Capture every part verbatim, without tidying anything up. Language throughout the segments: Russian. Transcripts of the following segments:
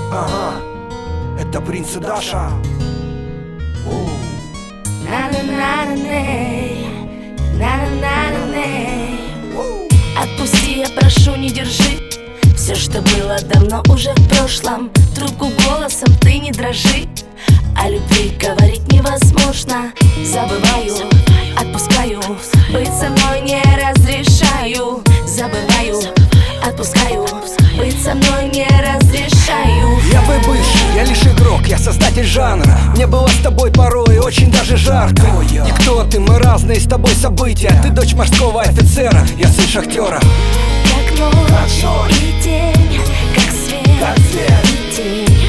Ага, это принц и Даша. Отпусти, я прошу, не держи. Все, что было давно, уже в прошлом. Трубку голосом ты не дрожи. О любви говорить невозможно. Забываю, отпускаю. Быть со мной не разрешаю. Забываю, отпускаю. Быть со мной не разрешаю. Я твой бывший, я лишь игрок, я создатель жанра. Мне было с тобой порой очень даже жарко. Никто ты, мы разные с тобой события. Ты дочь морского офицера, я сын шахтера. Как ночь и день, как свет, как свет. И тень.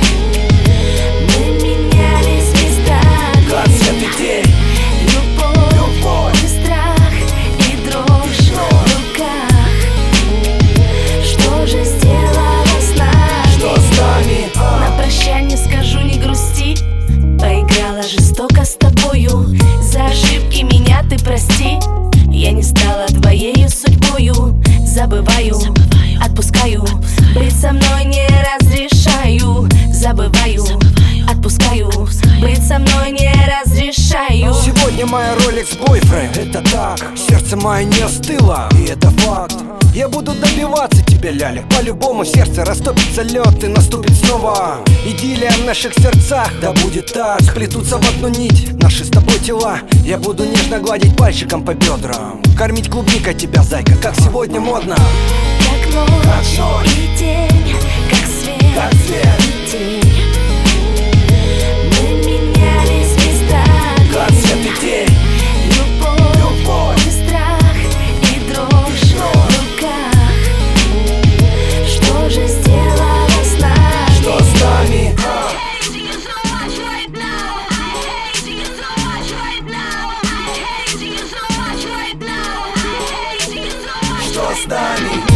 Мы менялись местами. Как свет и тень. Любовь, Любовь. И страх, и дрожь в руках. Что же сделала с нами? Что с нами? На прощание скажу, не грусти. Поиграла жестоко с тобою. За ошибки меня ты прости. Я не стала твоею судьбою. Забываю, отпускаю. Быть со мной не разрешаю. Забываю, отпускаю. Быть со мной не разрешаю. Сегодня моя роль экс-бойфренд. Это так, сердце мое не остыло, и это факт. Я буду добиваться тебя, ляля. По-любому сердце растопится лед и наступит снова идиллия в наших сердцах. Да будет так, сплетутся в одну нить наши с тобой тела. Я буду нежно гладить пальчиком по бедрам. Кормить клубникой тебя, зайка, как сегодня модно. Как ночь и день, как свет, как свет. И тень. Мы менялись местами. Как свет и тень. Любовь, Любовь. И страх, и дрожь в руках. Что же сделала с нами? Что с нами? Что с нами?